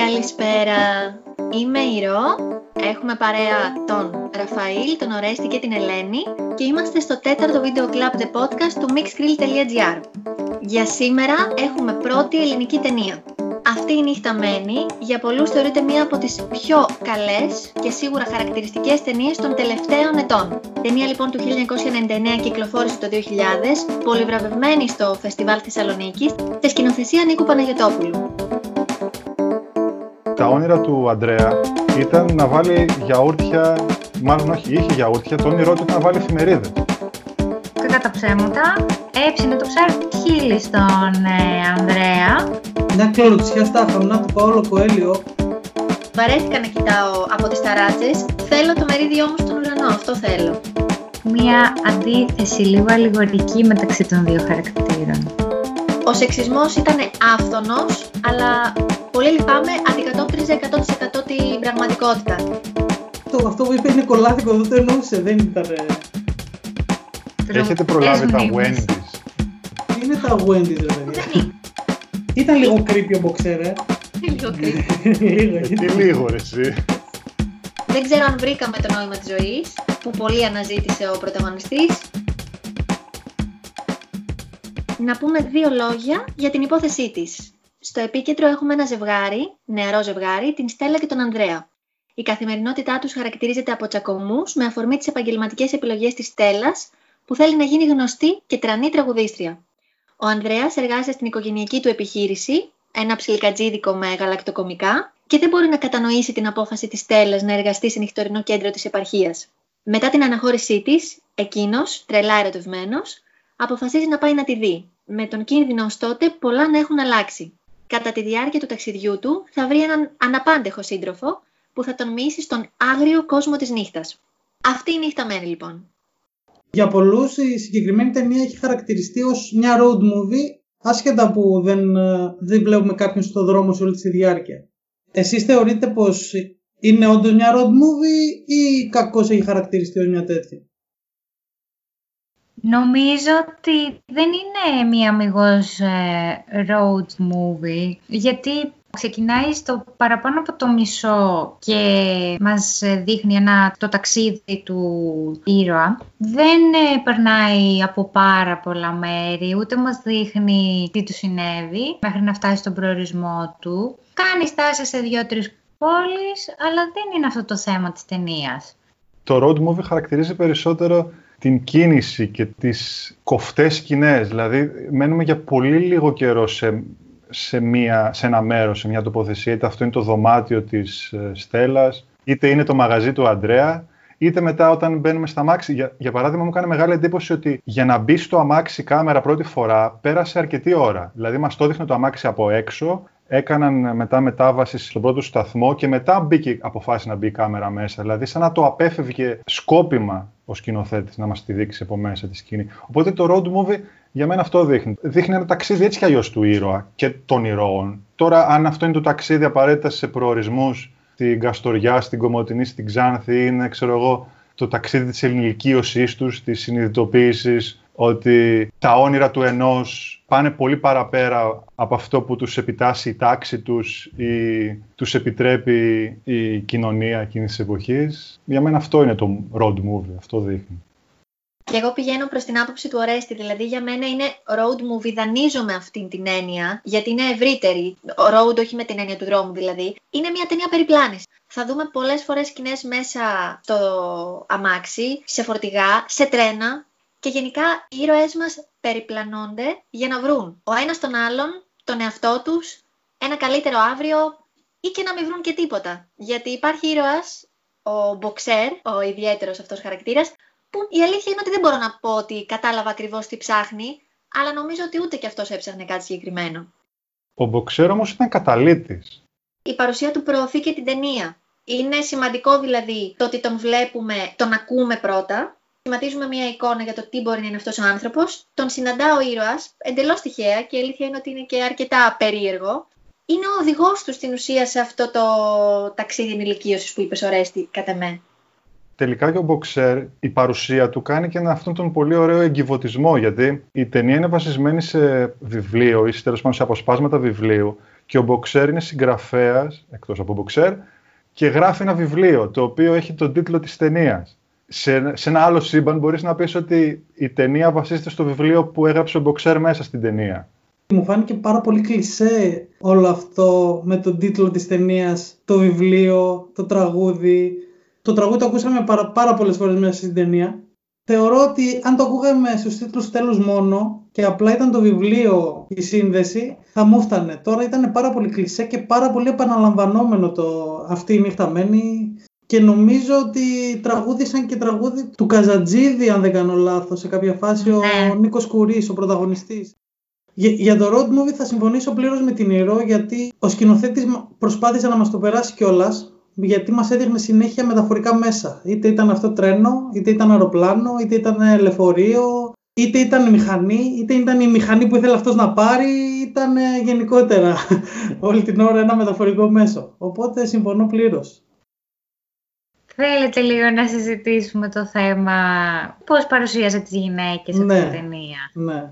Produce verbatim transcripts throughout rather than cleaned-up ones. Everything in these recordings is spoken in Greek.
Καλησπέρα, είμαι η Ρο, έχουμε παρέα τον Ραφαήλ, τον Ορέστη και την Ελένη και είμαστε στο τέταρτο βίντεο κλαμπ The Podcast του mixgrill.gr. Για σήμερα έχουμε πρώτη ελληνική ταινία. Αυτή η νύχτα μένει, για πολλούς θεωρείται μία από τις πιο καλές και σίγουρα χαρακτηριστικές ταινίες των τελευταίων ετών. Ταινία λοιπόν του χίλια εννιακόσια ενενήντα εννέα κυκλοφόρησε το δύο χιλιάδες, πολυβραβευμένη στο Φεστιβάλ Θεσσαλονίκης, σε σκηνοθεσία Νίκου Παναγιωτόπουλου. Τα όνειρα του Ανδρέα ήταν να βάλει γιαούρτια, μάλλον όχι, είχε γιαούρτια, το όνειρό του ήταν να βάλει εφημερίδες. Κακά τα ψέματα, έψινε το ψάρι χείλη στον ε, Ανδρέα. Μια κλωροτσιά στα αφρονά του Παόλο Κοέλιο. Βαρέθηκα να κοιτάω από τις ταράτσες, θέλω το μερίδιο μου στον ουρανό, αυτό θέλω. Μια αντίθεση λίγο αλληγορική μεταξύ των δύο χαρακτήρων. Ο σεξισμός ήταν άφθονος, αλλά πολύ λυπάμαι, αντικατόπτριζε εκατό τοις εκατό την πραγματικότητα. Το, αυτό που είπε είναι κολλάδικο, δεν το εννοούσε, δεν ήταν... Έχετε προλάβει τα Wendy's? Τι είναι τα Wendy's, ρε παιδιά? Ήταν λίγο creepy ο Boxer, ε. Λίγο creepy. Τι λίγο ρε εσύ. Δεν ξέρω αν βρήκαμε το νόημα της ζωής, που πολύ αναζήτησε ο πρωταγωνιστής. Να πούμε δύο λόγια για την υπόθεσή της. Στο επίκεντρο έχουμε ένα ζευγάρι, νεαρό ζευγάρι, την Στέλλα και τον Ανδρέα. Η καθημερινότητά τους χαρακτηρίζεται από τσακωμούς με αφορμή τις επαγγελματικές επιλογές της Στέλλας, που θέλει να γίνει γνωστή και τρανή τραγουδίστρια. Ο Ανδρέας εργάζεται στην οικογενειακή του επιχείρηση, ένα ψιλικατζίδικο με γαλακτοκομικά, και δεν μπορεί να κατανοήσει την απόφαση της Στέλλας να εργαστεί σε νυχτερινό κέντρο της επαρχίας. Μετά την αναχώρησή της, εκείνος, τρελά ερωτευμένος, αποφασίζει να πάει να τη δει, με τον κίνδυνο ως τότε πολλά να έχουν αλλάξει. Κατά τη διάρκεια του ταξιδιού του θα βρει έναν αναπάντεχο σύντροφο που θα τον μοιήσει στον άγριο κόσμο της νύχτας. Αυτή η νύχτα μένει λοιπόν. Για πολλούς η συγκεκριμένη ταινία έχει χαρακτηριστεί ως μια road movie, άσχετα που δεν, δεν βλέπουμε κάποιον στον δρόμο σε όλη τη διάρκεια. Εσείς θεωρείτε πως είναι όντως μια road movie ή κακώς έχει χαρακτηριστεί ως μια τέτοια? Νομίζω ότι δεν είναι μία αμιγώς ε, road movie, γιατί ξεκινάει στο παραπάνω από το μισό και μας δείχνει ένα, το ταξίδι του ήρωα. Δεν ε, περνάει από πάρα πολλά μέρη, ούτε μας δείχνει τι του συνέβη μέχρι να φτάσει στον προορισμό του. Κάνει στάση σε δύο-τρεις πόλεις, αλλά δεν είναι αυτό το θέμα της ταινίας. Το road movie χαρακτηρίζει περισσότερο την κίνηση και τις κοφτές σκηνές. Δηλαδή, μένουμε για πολύ λίγο καιρό σε, σε, μια, σε ένα μέρος, σε μια τοποθεσία. Είτε αυτό είναι το δωμάτιο της ε, Στέλλας, είτε είναι το μαγαζί του Ανδρέα, είτε μετά όταν μπαίνουμε στα αμάξι. Για, για παράδειγμα, μου έκανε μεγάλη εντύπωση ότι για να μπει στο αμάξι κάμερα πρώτη φορά, πέρασε αρκετή ώρα. Δηλαδή, μας το έδειχνε το αμάξι από έξω, έκαναν μετά μετάβαση στον πρώτο σταθμό και μετά μπήκε, αποφάσισε να μπει η κάμερα μέσα. Δηλαδή, σαν να το απέφευγε σκόπιμα ο σκηνοθέτης να μας τη δείξει από μέσα τη σκηνή. Οπότε το road movie για μένα αυτό δείχνει. Δείχνει ένα ταξίδι έτσι κι αλλιώς του ήρωα και των ηρώων. Τώρα, αν αυτό είναι το ταξίδι απαραίτητα σε προορισμούς, στην Καστοριά, στην Κομοτηνή, στην Ξάνθη, είναι, ξέρω εγώ, το ταξίδι της ενηλικίωσής τους, της συνειδητοποίησης ότι τα όνειρα του ενός πάνε πολύ παραπέρα από αυτό που τους επιτάσσει η τάξη τους ή τους επιτρέπει η κοινωνία εκείνης της εποχής. Για μένα αυτό είναι το road movie, αυτό δείχνει. Και εγώ πηγαίνω προς την άποψη του Ορέστη, δηλαδή για μένα είναι road movie, δανείζομαι αυτήν την έννοια, γιατί είναι ευρύτερη, road όχι με την έννοια του δρόμου δηλαδή, είναι μια ταινία περιπλάνησης. Θα δούμε πολλές φορές σκηνές μέσα στο αμάξι, σε φορτηγά, σε τρένα. Και γενικά οι ήρωές μας περιπλανώνται για να βρουν ο ένας τον άλλον, τον εαυτό τους, ένα καλύτερο αύριο ή και να μην βρουν και τίποτα. Γιατί υπάρχει ήρωας, ο Boxer, ο ιδιαίτερος αυτός χαρακτήρας, που η αλήθεια είναι ότι δεν μπορώ να πω ότι κατάλαβα ακριβώς τι ψάχνει, αλλά νομίζω ότι ούτε και αυτός έψαχνε κάτι συγκεκριμένο. Ο Boxer όμως ήταν καταλήτης. Η παρουσία του προωθεί και την ταινία. Είναι σημαντικό δηλαδή το ότι τον βλέπουμε, τον ακούμε πρώτα. Σχηματίζουμε μια εικόνα για το τι μπορεί να είναι αυτός ο άνθρωπος. Τον συναντά ο ήρωας, εντελώς τυχαία, και η αλήθεια είναι ότι είναι και αρκετά περίεργο. Είναι ο οδηγός του στην ουσία σε αυτό το ταξίδι ενηλικίωσης που είπες, Ορέστη, κατά με. Τελικά και ο Boxer, η παρουσία του κάνει και αυτόν τον πολύ ωραίο εγκιβωτισμό, γιατί η ταινία είναι βασισμένη σε βιβλίο ή τέλος πάντων σε αποσπάσματα βιβλίου Και ο Μποξέρ είναι συγγραφέας, εκτός από Μποξέρ, και γράφει ένα βιβλίο, το οποίο έχει τον τίτλο της ταινίας. Σε, σε ένα άλλο σύμπαν μπορείς να πεις ότι η ταινία βασίζεται στο βιβλίο που έγραψε ο Μποξέρ μέσα στην ταινία. Μου φάνηκε πάρα πολύ κλισέ όλο αυτό με τον τίτλο της ταινίας, το βιβλίο, το τραγούδι. Το τραγούδι το ακούσαμε πάρα, πάρα πολλές φορές μέσα στην ταινία. Θεωρώ ότι αν το ακούγαμε στους τίτλους τέλους μόνο και απλά ήταν το βιβλίο η σύνδεση, θα μου φτάνε. Τώρα ήταν πάρα πολύ κλισέ και πάρα πολύ επαναλαμβανόμενο το αυτή η νύχτα μένει. Και νομίζω ότι τραγούδισαν και τραγούδι του Καζατζίδη, αν δεν κάνω λάθος, σε κάποια φάση ο Νίκος Κουρής, ο πρωταγωνιστής. Για, για το road movie θα συμφωνήσω πλήρως με την Ηρώ, γιατί ο σκηνοθέτης προσπάθησε να μας το περάσει κιόλας, γιατί μας έδειχνε συνέχεια μεταφορικά μέσα. Είτε ήταν αυτό τρένο, είτε ήταν αεροπλάνο, είτε ήταν λεωφορείο, είτε ήταν μηχανή, είτε ήταν η μηχανή που ήθελε αυτός να πάρει, ήταν γενικότερα όλη την ώρα ένα μεταφορικό μέσο. Οπότε συμφωνώ πλήρως. Θέλετε λίγο να συζητήσουμε το θέμα πώς παρουσίαζε τις γυναίκες σε ναι, αυτή την ταινία. Ναι.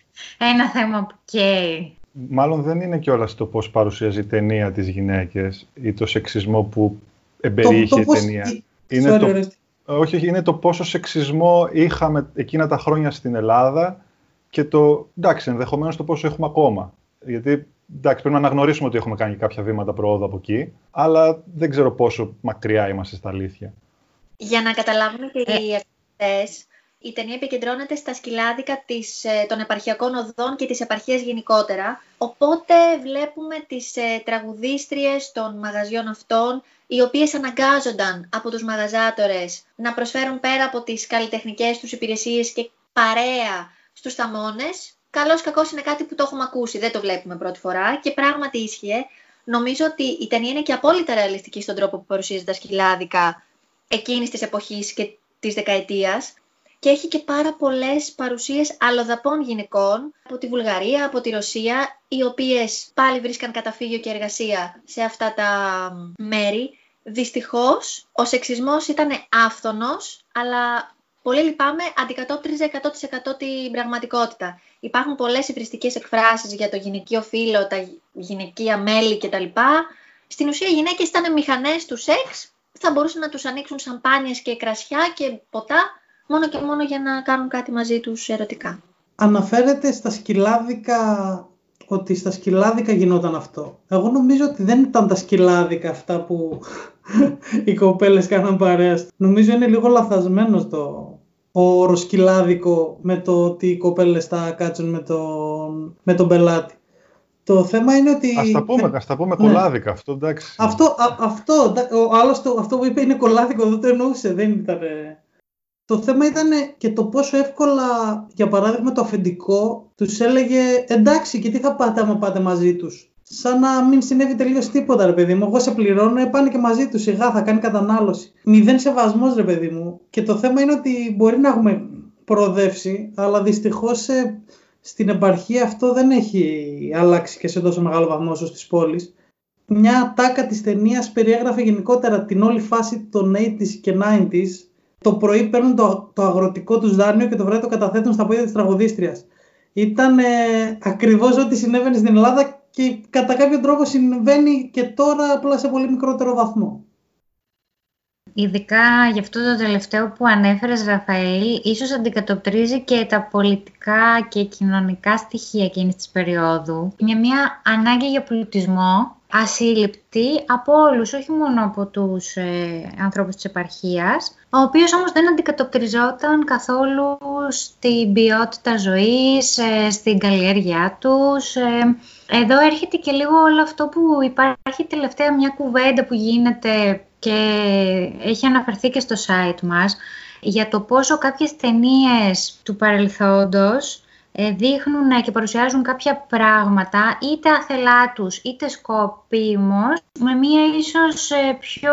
Ένα θέμα που καίει. Μάλλον δεν είναι κιόλας το πώς παρουσιάζει η ταινία τις γυναίκες ή το σεξισμό που εμπεριείχε το, το η πώς... ταινία. Είναι Sorry, το... Όχι, όχι, είναι το πόσο σεξισμό είχαμε εκείνα τα χρόνια στην Ελλάδα και το, εντάξει, ενδεχομένως το πόσο έχουμε ακόμα. Γιατί, εντάξει, πρέπει να αναγνωρίσουμε ότι έχουμε κάνει κάποια βήματα προόδου από εκεί, αλλά δεν ξέρω πόσο μακριά είμαστε στα αλήθεια. Για να καταλάβουμε και οι ακροατές, η ταινία επικεντρώνεται στα σκυλάδικα της, των επαρχιακών οδών και της επαρχίας γενικότερα. Οπότε βλέπουμε τις ε, τραγουδίστριες των μαγαζιών αυτών, οι οποίες αναγκάζονταν από τους μαγαζάτορες να προσφέρουν πέρα από τις καλλιτεχνικές τους υπηρεσίες και παρέα στους θαμώνες. Καλώς κακώς είναι κάτι που το έχουμε ακούσει, δεν το βλέπουμε πρώτη φορά και πράγματι ίσχυε. Νομίζω ότι η ταινία είναι και απόλυτα ρεαλιστική στον τρόπο που παρουσιάζει τα σκυλάδικα εκείνης της εποχής και της δεκαετίας. Και έχει και πάρα πολλές παρουσίες αλλοδαπών γυναικών από τη Βουλγαρία, από τη Ρωσία, οι οποίες πάλι βρίσκαν καταφύγιο και εργασία σε αυτά τα μέρη. Δυστυχώς, ο σεξισμός ήταν άφθονος, αλλά πολύ λυπάμαι, αντικατόπτριζε εκατό τοις εκατό την πραγματικότητα. Υπάρχουν πολλές ιδρυστικές εκφράσεις για το γυναικείο φύλο, τα γυναικεία μέλη κτλ. Στην ουσία οι γυναίκες ήταν μηχανές του σεξ, θα μπορούσαν να τους ανοίξουν σαμπάνιες και κρασιά και ποτά, μόνο και μόνο για να κάνουν κάτι μαζί τους ερωτικά. Αναφέρεται στα σκυλάδικα, ότι στα σκυλάδικα γινόταν αυτό. Εγώ νομίζω ότι δεν ήταν τα σκυλάδικα αυτά που οι κοπέλες κάναν παρέα. Νομίζω είναι λίγο λαθασμένος το ο όρος σκυλάδικο με το ότι οι κοπέλες θα κάτσουν με τον, με τον πελάτη. Το θέμα είναι ότι... Ας τα πούμε, ας τα πούμε κολλάδικα, ναι. Αυτό εντάξει. Αυτό, α, αυτό, ο άλλος το, αυτό που είπε είναι κολλάδικο, δεν το εννοούσε, δεν ήταν... Το θέμα ήταν και το πόσο εύκολα, για παράδειγμα, το αφεντικό τους έλεγε εντάξει και τι θα πάτε άμα πάτε μαζί τους. Σαν να μην συνέβη τελείως τίποτα, ρε παιδί μου. Εγώ σε πληρώνω, πάνε και μαζί τους, σιγά θα κάνει κατανάλωση. Μηδέν σεβασμός, ρε παιδί μου. Και το θέμα είναι ότι μπορεί να έχουμε προοδεύσει, αλλά δυστυχώς στην επαρχία αυτό δεν έχει αλλάξει και σε τόσο μεγάλο βαθμό όσο στις πόλεις. Μια τάκα της ταινίας περιέγραφε γενικότερα την όλη φάση των ογδόντα και ενενήντα. Το πρωί παίρνουν το, το αγροτικό τους δάνειο και το βράδυ το καταθέτουν στα πόδια της τραγουδίστριας. Ήταν ε, ακριβώς ό,τι συνέβαινε στην Ελλάδα και κατά κάποιο τρόπο συμβαίνει και τώρα, απλά σε πολύ μικρότερο βαθμό. Ειδικά για αυτό το τελευταίο που ανέφερες, Ραφαήλ, ίσως αντικατοπτρίζει και τα πολιτικά και κοινωνικά στοιχεία εκείνης της περίοδου. Είναι μια ανάγκη για πολιτισμό ασύλληπτη από όλους, όχι μόνο από τους ε, ανθρώπους της επαρχίας, ο οποίος όμως δεν αντικατοπτριζόταν καθόλου στην ποιότητα ζωής, ε, στην καλλιέργειά τους. Ε, εδώ έρχεται και λίγο όλο αυτό που υπάρχει τελευταία, μια κουβέντα που γίνεται και έχει αναφερθεί και στο site μας, για το πόσο κάποιες ταινίες του παρελθόντος δείχνουν και παρουσιάζουν κάποια πράγματα, είτε αθελά τους, είτε σκοπίμως, με μία ίσως πιο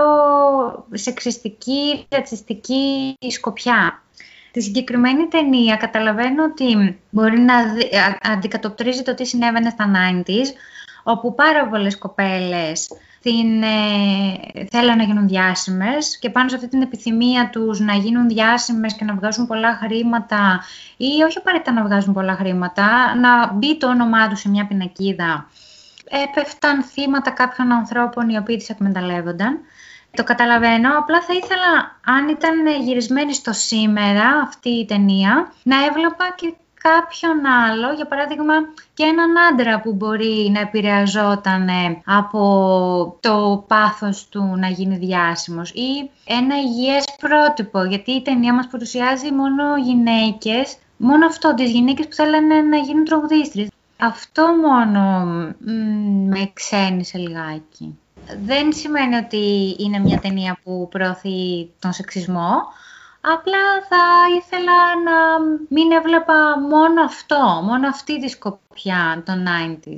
σεξιστική, ρατσιστική σκοπιά. Τη συγκεκριμένη ταινία καταλαβαίνω ότι μπορεί να αντικατοπτρίζει το τι συνέβαινε στα ενενήντα, όπου πάρα πολλές κοπέλες την, ε, θέλουν να γίνουν διάσημες και πάνω σε αυτή την επιθυμία τους να γίνουν διάσημες και να βγάζουν πολλά χρήματα ή όχι απαραίτητα να βγάζουν πολλά χρήματα, να μπει το όνομά τους σε μια πινακίδα, έπεφταν θύματα κάποιων ανθρώπων οι οποίοι τις εκμεταλλεύονταν. Το καταλαβαίνω, απλά θα ήθελα, αν ήταν γυρισμένη στο σήμερα αυτή η ταινία, να έβλεπα και κάποιον άλλο, για παράδειγμα και έναν άντρα που μπορεί να επηρεαζόταν από το πάθος του να γίνει διάσημος, ή ένα υγιές πρότυπο, γιατί η ταινία μας παρουσιάζει μόνο γυναίκες, μόνο αυτό, τις γυναίκες που θέλανε να γίνουν τραγουδίστριες. Αυτό μόνο μ, με ξένησε λιγάκι. Δεν σημαίνει ότι είναι μια ταινία που προωθεί τον σεξισμό, απλά θα ήθελα να μην έβλεπα μόνο αυτό, μόνο αυτή τη σκοπιά των ενενήντα.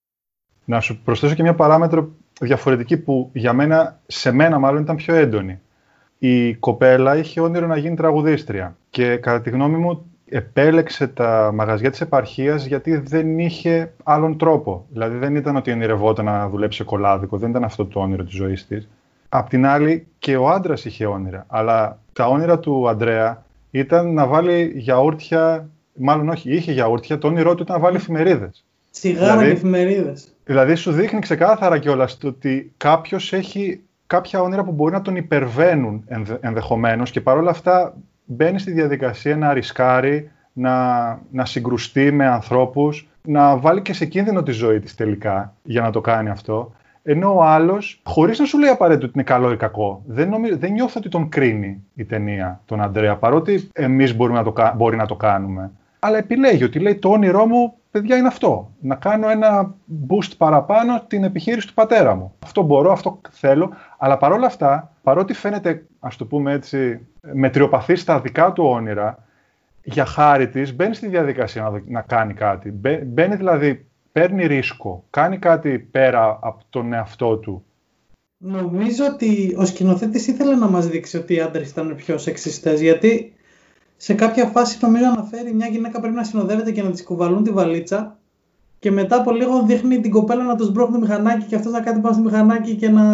Να σου προσθέσω και μια παράμετρο διαφορετική που για μένα, σε μένα μάλλον ήταν πιο έντονη. Η κοπέλα είχε όνειρο να γίνει τραγουδίστρια και κατά τη γνώμη μου επέλεξε τα μαγαζιά της επαρχίας γιατί δεν είχε άλλον τρόπο. Δηλαδή δεν ήταν ότι ονειρευόταν να δουλέψει σε κολάδικο, δεν ήταν αυτό το όνειρο της ζωής της. Απ' την άλλη και ο άντρας είχε όνειρα, αλλά τα όνειρα του Ανδρέα ήταν να βάλει γιαούρτια, μάλλον όχι, είχε γιαούρτια, το όνειρό του ήταν να βάλει εφημερίδες. Τσιγάρα δηλαδή, και εφημερίδες. Δηλαδή σου δείχνει ξεκάθαρα κιόλας ότι κάποιος έχει κάποια όνειρα που μπορεί να τον υπερβαίνουν ενδε, ενδεχομένως και παρόλα αυτά μπαίνει στη διαδικασία να ρισκάρει, να, να συγκρουστεί με ανθρώπους, να βάλει και σε κίνδυνο τη ζωή της τελικά για να το κάνει αυτό. Ενώ ο άλλος, χωρίς να σου λέει απαραίτητο ότι είναι καλό ή κακό, δεν, νομίζω, δεν νιώθω ότι τον κρίνει η ταινία, τον Ανδρέα, παρότι εμείς μπορούμε να το, μπορεί να το κάνουμε. Αλλά επιλέγει ότι λέει το όνειρό μου, παιδιά, είναι αυτό. Να κάνω ένα boost παραπάνω την επιχείρηση του πατέρα μου. Αυτό μπορώ, αυτό θέλω. Αλλά παρόλα αυτά, παρότι φαίνεται, ας το πούμε έτσι, μετριοπαθή στα δικά του όνειρα, για χάρη της μπαίνει στη διαδικασία να, να κάνει κάτι. Μπαίνει δηλαδή, παίρνει ρίσκο, κάνει κάτι πέρα από τον εαυτό του. Νομίζω ότι ο σκηνοθέτης ήθελε να μας δείξει ότι οι άντρες ήταν πιο σεξιστές, γιατί σε κάποια φάση νομίζω αναφέρει μια γυναίκα πρέπει να συνοδεύεται και να της κουβαλούν τη βαλίτσα και μετά από λίγο δείχνει την κοπέλα να το σμπρώχνει το μηχανάκι και αυτός να κάνει πάνω στο μηχανάκι και να,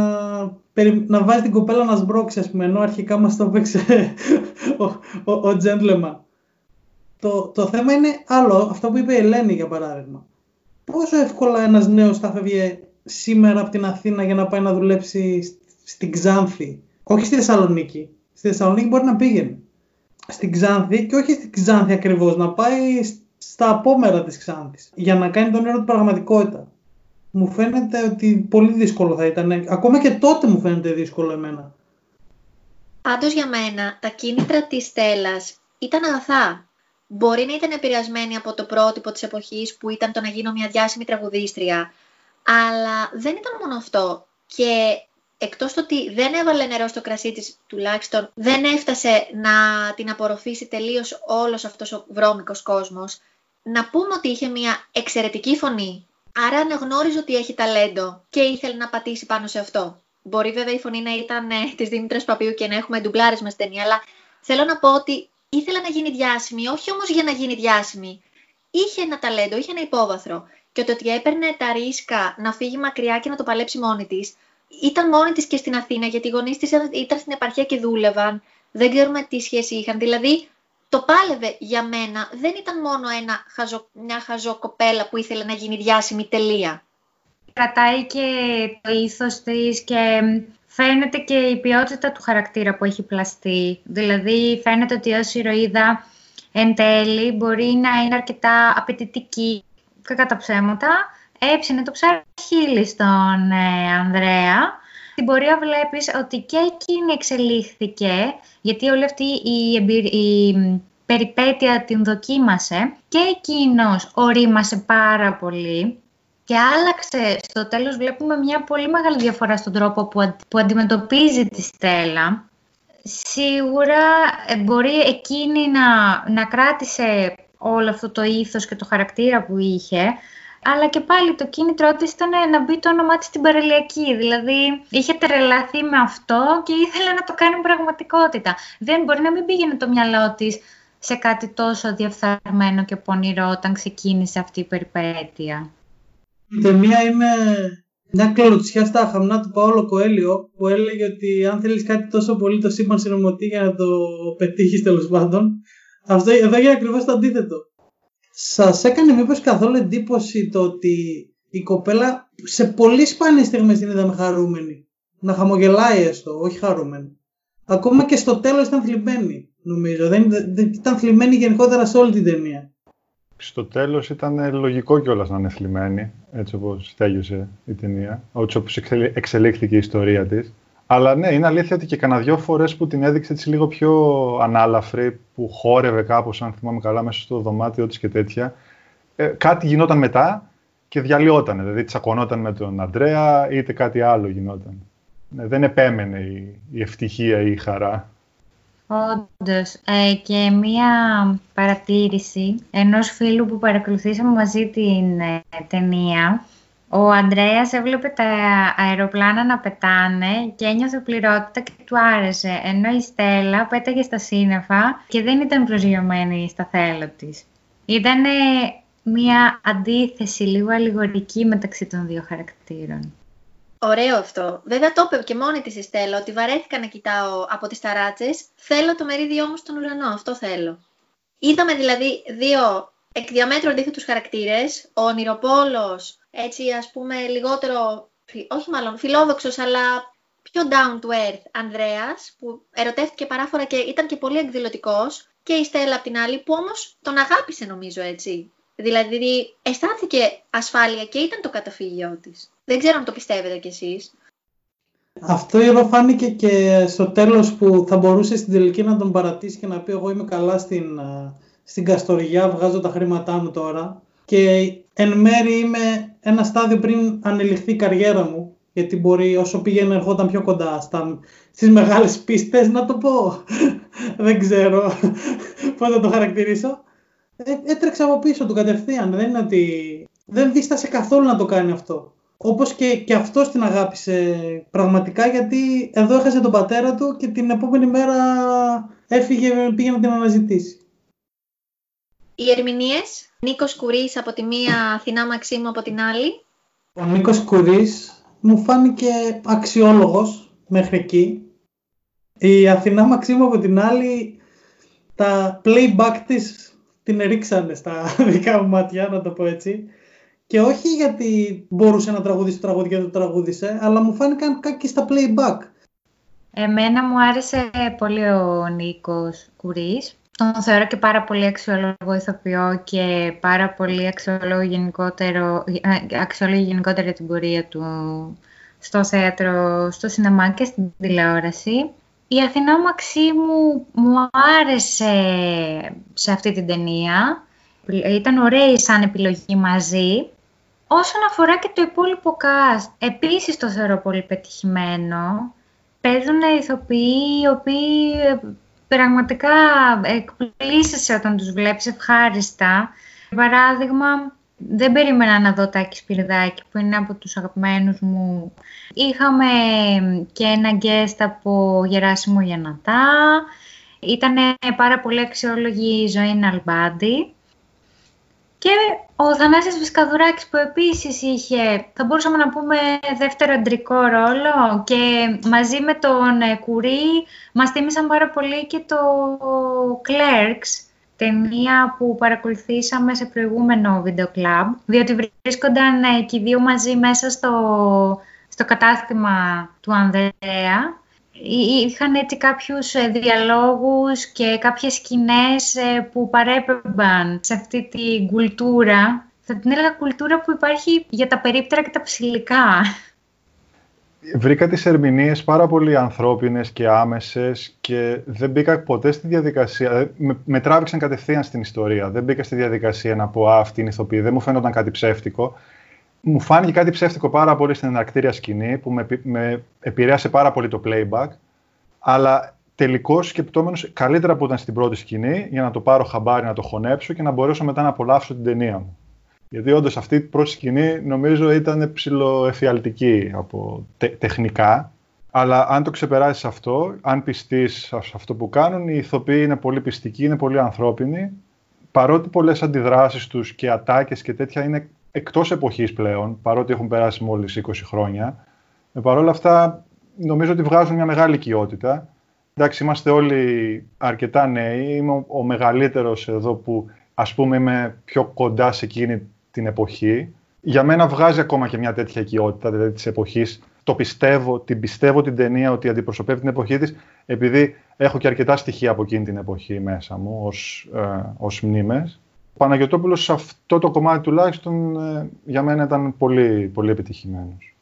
να βάζει την κοπέλα να σμπρώξει, ας πούμε, ενώ αρχικά μας το έπαιξε ο, ο, ο gentleman. Το, το θέμα είναι άλλο, αυτό που είπε η Ελένη για παράδειγμα. Πόσο εύκολα ένας νέος θα φεύγει σήμερα από την Αθήνα για να πάει να δουλέψει στην Ξάνθη, όχι στη Θεσσαλονίκη. Στη Θεσσαλονίκη μπορεί να πήγαινε. Στην Ξάνθη και όχι στην Ξάνθη ακριβώς, να πάει στα απόμερα της Ξάνθης για να κάνει τον όνειρο του πραγματικότητα. Μου φαίνεται ότι πολύ δύσκολο θα ήταν. Ακόμα και τότε μου φαίνεται δύσκολο εμένα. Πάντως για μένα τα κίνητρα της Στέλλας ήταν αγαθά. Μπορεί να ήταν επηρεασμένη από το πρότυπο της εποχής που ήταν το να γίνω μια διάσημη τραγουδίστρια, αλλά δεν ήταν μόνο αυτό. Και εκτός το ότι δεν έβαλε νερό στο κρασί της, τουλάχιστον δεν έφτασε να την απορροφήσει τελείως όλος αυτός ο βρώμικος κόσμος, να πούμε ότι είχε μια εξαιρετική φωνή. Άρα αναγνώριζε ότι έχει ταλέντο και ήθελε να πατήσει πάνω σε αυτό. Μπορεί βέβαια η φωνή να ήταν ε, της Δήμητρας Παπίου και να έχουμε ντουμπλάρισμα στην ταινία, αλλά θέλω να πω ότι ήθελε να γίνει διάσημη, όχι όμως για να γίνει διάσημη. Είχε ένα ταλέντο, είχε ένα υπόβαθρο. Και το ότι έπαιρνε τα ρίσκα να φύγει μακριά και να το παλέψει μόνη της. Ήταν μόνη της και στην Αθήνα, γιατί οι γονείς της ήταν στην επαρχία και δούλευαν. Δεν ξέρουμε τι σχέση είχαν. Δηλαδή, το πάλευε για μένα. Δεν ήταν μόνο ένα χαζο, μια χαζό κοπέλα που ήθελε να γίνει διάσημη, τελεία. Κρατάει και το ήθος της και φαίνεται και η ποιότητα του χαρακτήρα που έχει πλαστεί. Δηλαδή, φαίνεται ότι ως ηρωίδα εν τέλει μπορεί να είναι αρκετά απαιτητική. Κακά τα ψέματα, έψινε το ψαρχίλι στον ε, Ανδρέα. Στην πορεία βλέπεις ότι και εκείνη εξελίχθηκε, γιατί όλη αυτή η, εμπειρ... η περιπέτεια την δοκίμασε και εκείνος ορίμασε πάρα πολύ και άλλαξε. Στο τέλος βλέπουμε μια πολύ μεγάλη διαφορά στον τρόπο που, αν... που αντιμετωπίζει τη Στέλλα. Σίγουρα ε, μπορεί εκείνη να, να κράτησε όλο αυτό το ήθος και το χαρακτήρα που είχε, αλλά και πάλι το κίνητρό της ήταν να μπει το όνομά της στην παραλιακή. Δηλαδή είχε τρελαθεί με αυτό και ήθελε να το κάνει πραγματικότητα. Δεν μπορεί να μην πήγαινε το μυαλό της σε κάτι τόσο διεφθαρμένο και πονηρό όταν ξεκίνησε αυτή η περιπέτεια. Η ταινία είναι μια κλωτσιά στα χαμνά του Παόλο Κοέλιο, που έλεγε ότι αν θέλεις κάτι τόσο πολύ το σύμπαν συνομωτεί για να το πετύχεις, τέλος πάντων. Αυτό εδώ είναι ακριβώς το αντίθετο. Σας έκανε μήπως καθόλου εντύπωση το ότι η κοπέλα σε πολύ σπάνιες στιγμές την είδαμε χαρούμενη. Να χαμογελάει έστω, όχι χαρούμενη. Ακόμα και στο τέλος ήταν θλιμμένη, νομίζω. Δεν, δεν ήταν θλιμμένη γενικότερα σε όλη την ταινία. Στο τέλος ήταν λογικό κιόλας να είναι θλιμμένη, έτσι όπως τέλειωσε η ταινία, έτσι όπως εξελίχθηκε η ιστορία της. Αλλά ναι, είναι αλήθεια ότι και κανένα δυο φορές που την έδειξε έτσι λίγο πιο ανάλαφρη, που χόρευε κάπως, αν θυμάμαι καλά, μέσα στο δωμάτιό της και τέτοια, ε, κάτι γινόταν μετά και διαλυόταν. Δηλαδή τσακωνόταν με τον Αντρέα, είτε κάτι άλλο γινόταν. Ε, δεν επέμενε η, η ευτυχία ή η χαρά. Όντως. Ε, και μία παρατήρηση ενός φίλου που παρακολουθήσαμε μαζί την ε, ταινία. Ο Ανδρέας έβλεπε τα αεροπλάνα να πετάνε και ένιωθε πληρότητα και του άρεσε, ενώ η Στέλλα πέταγε στα σύννεφα και δεν ήταν προσγειωμένη στα θέλω της. Ήταν μία αντίθεση λίγο αλληγορική μεταξύ των δύο χαρακτήρων. Ωραίο αυτό. Βέβαια το είπε και μόνη της η Στέλλα, ότι βαρέθηκα να κοιτάω από τις ταράτσες. Θέλω το μερίδιό μου στον ουρανό, αυτό θέλω. Είδαμε δηλαδή δύο εκ διαμέτρου αντίθετους χαρακτήρες. Ο ονειροπόλος, έτσι ας πούμε λιγότερο, όχι μάλλον φιλόδοξος, αλλά πιο down to earth Ανδρέας, που ερωτεύτηκε παράφορα και ήταν και πολύ εκδηλωτικός. Και η Στέλλα απ' την άλλη, που όμως τον αγάπησε νομίζω, έτσι. Δηλαδή αισθάνθηκε ασφάλεια και ήταν το καταφύγιό της. Δεν ξέρω αν το πιστεύετε κι εσείς. Αυτό ιερό φάνηκε και στο τέλος, που θα μπορούσε στην τελική να τον παρατήσει και να πει εγώ είμαι καλά στην, στην Καστοριά, βγάζω τα χρήματά μου τώρα. Και εν μέρει είμαι ένα στάδιο πριν ανελιχθεί η καριέρα μου, γιατί μπορεί όσο πήγαινε ερχόταν πιο κοντά στα, στις μεγάλες πίστες, να το πω. Δεν ξέρω πώς θα το χαρακτηρίσω. Ε, έτρεξε από πίσω του κατευθείαν. Δεν είναι ότι δεν δίστασε καθόλου να το κάνει αυτό. Όπως και, και αυτός την αγάπησε πραγματικά, γιατί εδώ έχασε τον πατέρα του και την επόμενη μέρα έφυγε, πήγε να την αναζητήσει. Οι ερμηνείες, Νίκος Κουρής από τη μία, Αθηνά Μαξίμου από την άλλη. Ο Νίκος Κουρής μου φάνηκε αξιόλογος μέχρι εκεί. Η Αθηνά Μαξίμου από την άλλη, τα playback της την ρίξανε στα δικά μου μάτια, να το πω έτσι. Και όχι γιατί μπορούσε να τραγουδήσει το τραγούδι και το τραγούδισε, αλλά μου φάνηκαν κάκι στα playback. Εμένα μου άρεσε πολύ ο Νίκος Κουρής. Τον θεωρώ και πάρα πολύ αξιόλογο ηθοποιό και πάρα πολύ αξιόλογο γενικότερο, αξιόλογο γενικότερα την πορεία του στο θέατρο, στο σινεμά και στην τηλεόραση. Η Αθηνά Μαξίμου μου άρεσε σε αυτή την ταινία. Ήταν ωραία σαν επιλογή μαζί. Όσον αφορά και το υπόλοιπο cast, επίσης το θεωρώ πολύ πετυχημένο. Παίζουν ηθοποιοί οι οποίοι πραγματικά εκπλήσεσαι όταν τους βλέπεις ευχάριστα. Παράδειγμα, δεν περίμενα να δω Τάκη Σπυριδάκη, που είναι από τους αγαπημένους μου. Είχαμε και ένα guest από Γεράσιμο Γιαννατά. Ήταν πάρα πολύ αξιόλογη η Ζωή Ναλμπάντη. Και ο Θανάσης Φισκαδουράκης, που επίσης είχε, θα μπορούσαμε να πούμε, δεύτερο αντρικό ρόλο, και μαζί με τον Κουρί μας θύμισαν πάρα πολύ και το Clerks, ταινία που παρακολουθήσαμε σε προηγούμενο βίντεο κλαμπ, διότι βρίσκονταν και οι δύο μαζί μέσα στο, στο κατάστημα του Ανδρέα. Είχαν έτσι κάποιους διαλόγους και κάποιες σκηνές που παρέπεμπαν σε αυτή την κουλτούρα. Θα την έλεγα κουλτούρα που υπάρχει για τα περίπτερα και τα ψηλικά. Βρήκα τις ερμηνείες πάρα πολύ ανθρώπινες και άμεσες και δεν μπήκα ποτέ στη διαδικασία. Με, με τράβηξαν κατευθείαν στην ιστορία. Δεν μπήκα στη διαδικασία να πω «Α, αυτή είναι ηθοποιή». Δεν μου φαίνονταν κάτι ψεύτικο. Μου φάνηκε κάτι ψεύτικο πάρα πολύ στην εναρκτήρια σκηνή, που με, με επηρέασε πάρα πολύ το playback, αλλά τελικώς σκεπτόμενος καλύτερα που ήταν στην πρώτη σκηνή, για να το πάρω χαμπάρι, να το χωνέψω και να μπορέσω μετά να απολαύσω την ταινία μου. Γιατί όντως αυτή η πρώτη σκηνή νομίζω ήταν ψιλοεφιαλτική από τε, τεχνικά, αλλά αν το ξεπεράσεις αυτό, αν πιστείς σε αυτό που κάνουν, οι ηθοποιοί είναι πολύ πιστικοί, είναι πολύ ανθρώπινοι, παρότι πολλές αντιδράσεις τους και ατάκες και τέτοια είναι εκτός εποχής πλέον, παρότι έχουν περάσει μόλις είκοσι χρόνια. Ε, Παρ' όλα αυτά, νομίζω ότι βγάζουν μια μεγάλη οικειότητα. Εντάξει, είμαστε όλοι αρκετά νέοι. Είμαι ο, ο μεγαλύτερος εδώ που, ας πούμε, είμαι πιο κοντά σε εκείνη την εποχή. Για μένα βγάζει ακόμα και μια τέτοια οικειότητα, δηλαδή της εποχής. Το πιστεύω, την πιστεύω την ταινία ότι αντιπροσωπεύει την εποχή της, επειδή έχω και αρκετά στοιχεία από εκείνη την εποχή μέσα μου, ως, ε, ως μνήμες. Ο Παναγιωτόπουλος σε αυτό το κομμάτι τουλάχιστον ε, για μένα ήταν πολύ, πολύ επιτυχημένος.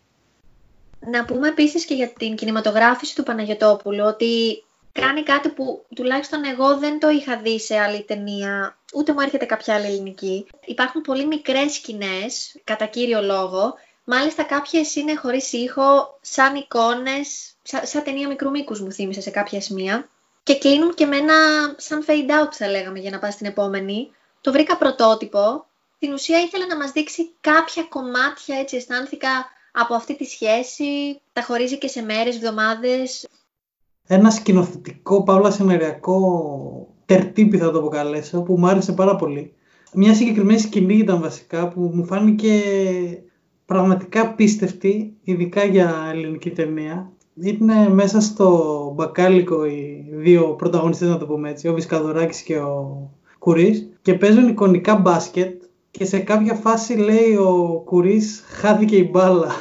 Να πούμε επίσης και για την κινηματογράφηση του Παναγιωτόπουλου, ότι κάνει κάτι που τουλάχιστον εγώ δεν το είχα δει σε άλλη ταινία, ούτε μου έρχεται κάποια άλλη ελληνική. Υπάρχουν πολύ μικρές σκηνές, κατά κύριο λόγο. Μάλιστα κάποιες είναι χωρίς ήχο, σαν εικόνες, σαν, σαν ταινία μικρού μήκους μου θύμισε σε κάποια σημεία. Και κλείνουν και με ένα σαν fade out θα λέγαμε για να πάει στην επόμενη. Το βρήκα πρωτότυπο. Στην ουσία ήθελε να μας δείξει κάποια κομμάτια, έτσι αισθάνθηκα, από αυτή τη σχέση. Τα χωρίζει και σε μέρες, εβδομάδες. Ένα σκηνοθετικό, παύλα σεναριακό τερτύπι θα το αποκαλέσω, που μου άρεσε πάρα πολύ. Μια συγκεκριμένη σκηνή ήταν βασικά που μου φάνηκε πραγματικά πίστευτη, ειδικά για ελληνική ταινία. Είναι μέσα στο μπακάλικο οι δύο πρωταγωνιστές, να το πούμε έτσι, ο Βισκαδουράκης και ο Κουρής, και παίζουν εικονικά μπάσκετ και σε κάποια φάση λέει ο Κουρής χάθηκε η μπάλα.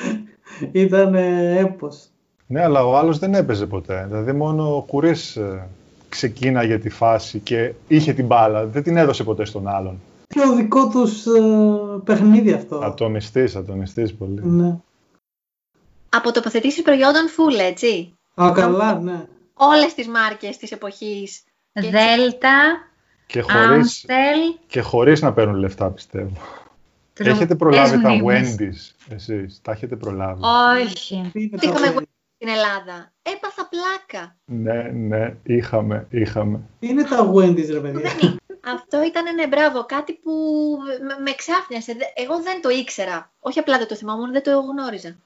Ήταν έπος. Ναι, αλλά ο άλλος δεν έπαιζε ποτέ. Δηλαδή μόνο ο Κουρής ε, ξεκίναγε τη φάση και είχε την μπάλα. Δεν την έδωσε ποτέ στον άλλον. Το δικό τους ε, παιχνίδι αυτό. Ατομιστής, ατομιστής πολύ. Ναι. Από τοποθετήσεις προϊόντων full, έτσι. Α, καλά, ναι. Όλες τις μάρκες της εποχής. Δέλτα, Και χωρίς, Amstel. και χωρίς να παίρνουν λεφτά, πιστεύω. Έχετε προλάβει τα Wendy's, εσείς, τα έχετε προλάβει? Όχι. Είχαμε Wendy's στην Ελλάδα. Έπαθα πλάκα. Ναι, ναι, είχαμε, είχαμε. Είναι τα Wendy's, ρε παιδιά. Αυτό ήταν, ναι, μπράβο, κάτι που με, με ξάφνιασε. Εγώ δεν το ήξερα. Όχι απλά δεν το θυμάμαι, δεν το γνώριζα.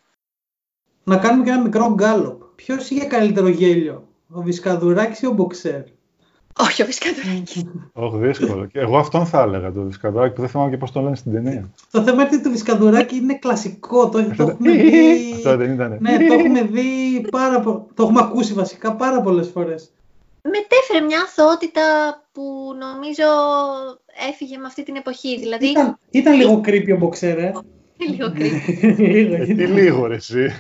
Να κάνουμε και ένα μικρό γκάλωπ. Ποιος είχε καλύτερο γέλιο, ο Βισκαδουράκης ή ο Μποξέρ? Όχι, ο Βισκαδουράκης. Όχι, δύσκολο. Και εγώ αυτόν θα έλεγα, το Βισκαδουράκη, που δεν θυμάμαι και πώς τον λένε στην ταινία. Το θέμα είναι ότι το Βισκαδουράκη είναι κλασικό. Το, το έχουμε δει. Αυτό δεν ήτανε? Ναι, το έχουμε δει πάρα πο... Το έχουμε ακούσει βασικά πάρα πολλές φορές. Μετέφερε μια αθωότητα που νομίζω έφυγε με αυτή την εποχή. Δηλαδή... Ήταν, ήταν λίγο creepy ο Μποξέρ, ε. λίγο creepy. λίγο, ε, τι λίγο ρε εσύ.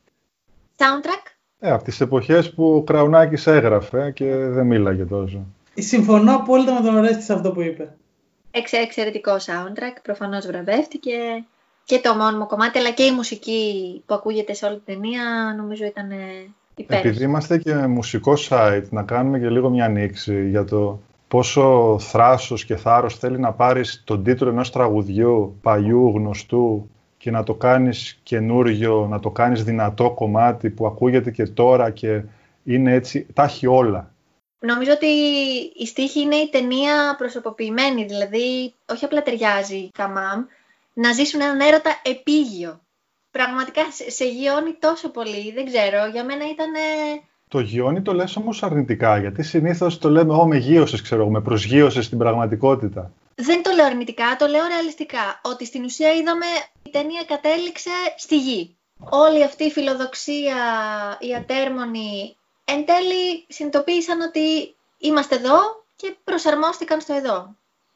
Soundtrack. Ε, από τις εποχές που ο Κραουνάκης έγραφε και δεν μίλαγε τόσο. Συμφωνώ απόλυτα με τον Ορέστη σε αυτό που είπε. Εξε, εξαιρετικό soundtrack, προφανώς βραβεύτηκε. Και το μόνιμο κομμάτι, αλλά και η μουσική που ακούγεται σε όλη την ταινία, νομίζω ήταν υπέροχη. Επειδή είμαστε και μουσικό site, να κάνουμε και λίγο μια ανοίξη για το πόσο θράσος και θάρρος θέλει να πάρεις τον τίτλο ενός τραγουδιού παλιού, γνωστού, και να το κάνεις καινούριο, να το κάνεις δυνατό κομμάτι που ακούγεται και τώρα και είναι έτσι, τα έχει όλα. Νομίζω ότι η στίχη είναι η ταινία προσωποποιημένη, δηλαδή όχι απλά ταιριάζει καμάμ, να ζήσουν έναν έρωτα επίγειο. Πραγματικά σε, σε γιώνει τόσο πολύ, δεν ξέρω, για μένα ήταν... Το γιώνει το λες όμως αρνητικά, γιατί συνήθως το λέμε, ω με γείωσες, ξέρω, με προσγείωσες στην πραγματικότητα. Δεν το λέω αρνητικά, το λέω ρεαλιστικά. Ότι στην ουσία είδαμε η ταινία κατέληξε στη γη. Όλη αυτή η φιλοδοξία, η ατέρμονη, εν τέλει συνειδητοποίησαν ότι είμαστε εδώ και προσαρμόστηκαν στο εδώ.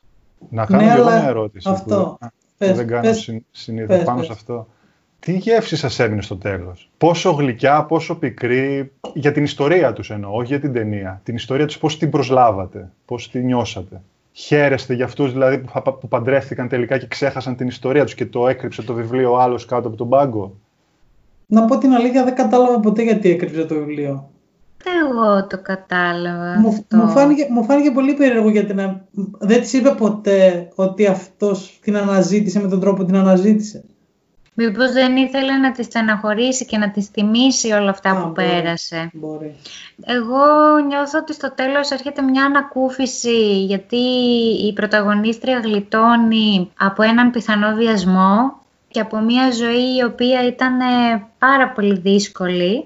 Να κάνω ναι, και εγώ μια ερώτηση αυτό. που, πες, που δεν κάνω πες, συνήθως πες, πάνω πες. σε αυτό. Τι γεύση σας έμεινε στο τέλος? Πόσο γλυκιά, πόσο πικρή, για την ιστορία τους εννοώ, όχι για την ταινία. Την ιστορία τους πώς την προσλάβατε, πώς την νιώσατε? Χαίρεστε για αυτούς δηλαδή που, που παντρεύτηκαν τελικά και ξέχασαν την ιστορία τους και το έκρυψε το βιβλίο άλλος κάτω από τον πάγκο? Να πω την αλήθεια, δεν κατάλαβα ποτέ γιατί έκρυψε το βιβλίο. Εγώ το κατάλαβα Μου, αυτό. μου, φάνηκε, μου φάνηκε πολύ περίεργο γιατί να, δεν της είπε ποτέ ότι αυτός την αναζήτησε με τον τρόπο που την αναζήτησε. Μήπως δεν ήθελε να τη στεναχωρήσει και να τη θυμίσει όλα αυτά Α, που μπορεί, πέρασε. Μπορεί. Εγώ νιώθω ότι στο τέλος έρχεται μια ανακούφιση, γιατί η πρωταγωνίστρια γλιτώνει από έναν πιθανό βιασμό και από μια ζωή η οποία ήταν πάρα πολύ δύσκολη,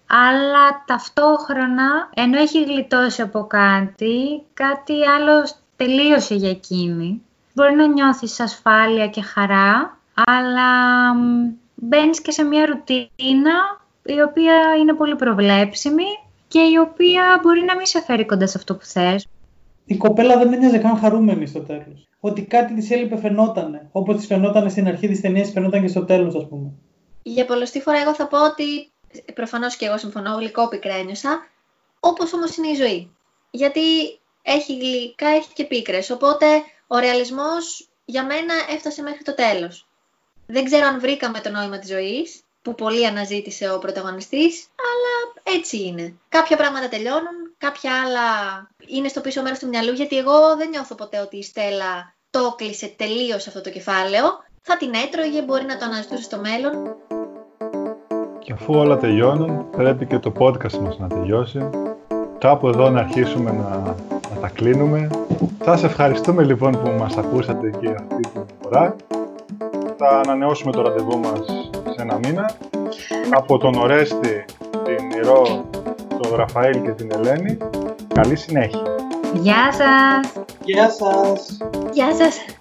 αλλά ταυτόχρονα, ενώ έχει γλιτώσει από κάτι, κάτι άλλο τελείωσε για εκείνη. Μπορεί να νιώθεις ασφάλεια και χαρά, αλλά μπαίνεις και σε μια ρουτίνα η οποία είναι πολύ προβλέψιμη και η οποία μπορεί να μην σε φέρει κοντά σε αυτό που θες. η κοπέλα δεν έμοιαζε καν χαρούμενη στο τέλος. Ότι κάτι της έλειπε φαινότανε. Όπως της φαινότανε στην αρχή της ταινίας, φαινόταν και στο τέλος, ας πούμε. Για πολλωστή φορά εγώ θα πω ότι, προφανώς και εγώ συμφωνώ, γλυκόπικρα ένιωσα, όπως όμως είναι η ζωή. Γιατί έχει γλυκά, έχει και πίκρες, οπότε ο ρεαλισμός για μένα έφτασε μέχρι το τέλος. Δεν ξέρω αν βρήκαμε το νόημα της ζωής, που πολύ αναζήτησε ο πρωταγωνιστής, αλλά έτσι είναι. Κάποια πράγματα τελειώνουν, κάποια άλλα είναι στο πίσω μέρος του μυαλού, γιατί εγώ δεν νιώθω ποτέ ότι η Στέλλα το κλείσε τελείως αυτό το κεφάλαιο. Θα την έτρωγε, μπορεί να το αναζητούσε στο μέλλον. Και αφού όλα τελειώνουν, πρέπει και το podcast μας να τελειώσει. Κάπου εδώ να αρχίσουμε να, να τα κλείνουμε. Σας ευχαριστούμε λοιπόν που μας ακούσατε και αυτή την φορά. Θα ανανεώσουμε το ραντεβού μας σε ένα μήνα. Από τον Ορέστη, την Ηρώ, τον Ραφαήλ και την Ελένη, καλή συνέχεια. Γεια σας! Γεια σας! Γεια σας!